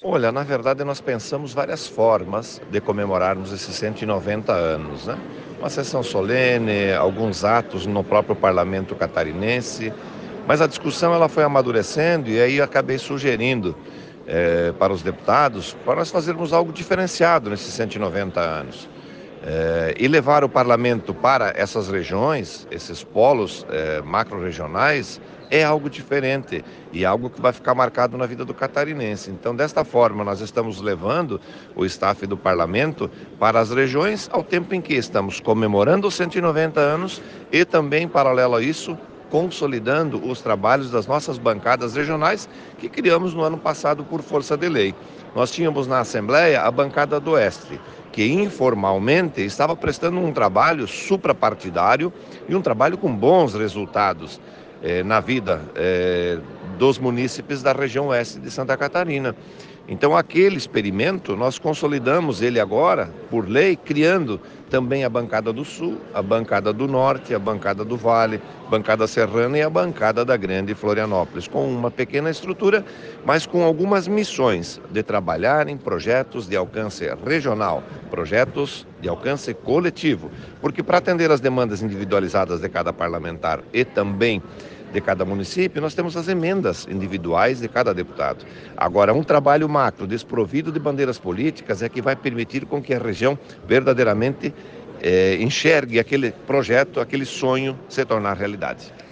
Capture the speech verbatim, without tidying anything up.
Olha, na verdade nós pensamos várias formas de comemorarmos esses cento e noventa anos, né? Uma sessão solene, alguns atos no próprio parlamento catarinense, mas a discussão ela foi amadurecendo e aí eu acabei sugerindo eh, para os deputados para nós fazermos algo diferenciado nesses cento e noventa anos. Eh, e levar o parlamento para essas regiões, esses polos eh, macro-regionais, é algo diferente e algo que vai ficar marcado na vida do catarinense. Então, desta forma, nós estamos levando o staff do parlamento para as regiões, ao tempo em que estamos comemorando os cento e noventa anos e também, paralelo a isso, consolidando os trabalhos das nossas bancadas regionais que criamos no ano passado por força de lei. Nós tínhamos na Assembleia a bancada do Oeste, que informalmente estava prestando um trabalho suprapartidário e um trabalho com bons resultados eh, na vida eh, dos munícipes da região oeste de Santa Catarina. Então, aquele experimento, nós consolidamos ele agora, por lei, criando também a bancada do Sul, a bancada do Norte, a bancada do Vale, bancada serrana e a bancada da Grande Florianópolis, com uma pequena estrutura, mas com algumas missões de trabalhar em projetos de alcance regional, projetos de alcance coletivo, porque para atender as demandas individualizadas de cada parlamentar e também de cada município, nós temos as emendas individuais de cada deputado. Agora, um trabalho macro, desprovido de bandeiras políticas, é que vai permitir com que a região verdadeiramente eh, enxergue aquele projeto, aquele sonho se tornar realidade.